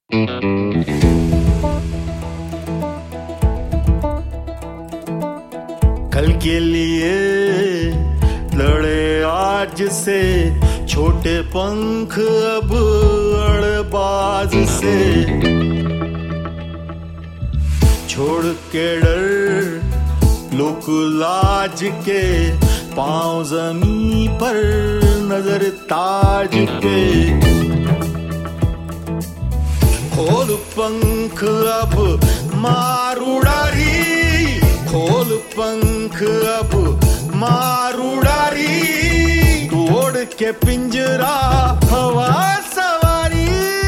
कल के लिए लड़े आज से छोटे पंख अब अड़बाज से, छोड़ के डर लोक लाज के, पांव जमीन पर नजर ताज के। खोल पंख अब मार उड़ारी, खोल पंख अब मार उड़ारी, तोड़ के पिंजरा हवा सवारी।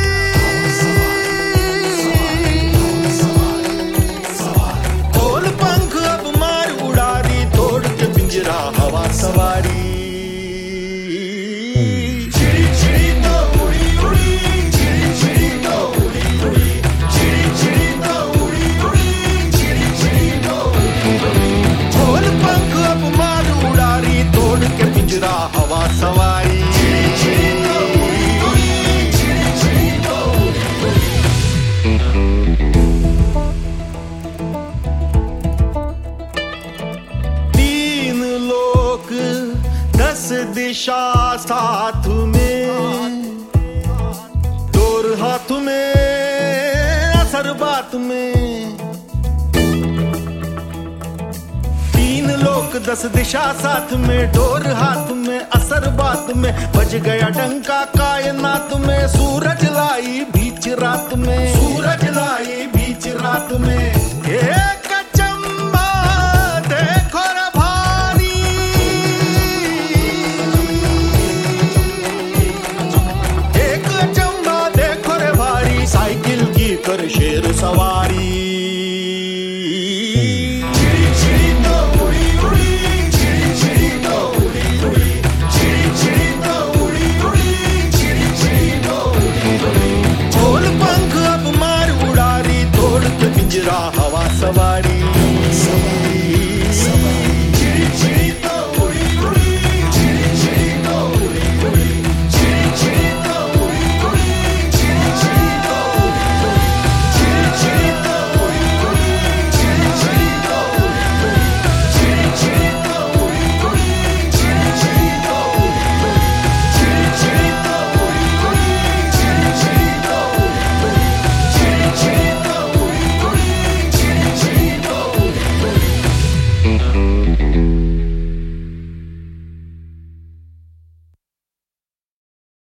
खोल पंख अब मार उड़ारी, तोड़ के पिंजरा हवा सवारी। हवा सवारी। तीन लोक 10 दिशा साथ में, डोर हाथ में असर बात में। 10 दिशा साथ में, डोर हाथ में असर बात में। बज गया डंका कायनात में, सूरज लाई बीच रात में, सूरज लाई बीच रात में। एक चंबा देखो रे भारी, एक चंबा देखो रे भारी, साइकिल की कर शेर सवारी।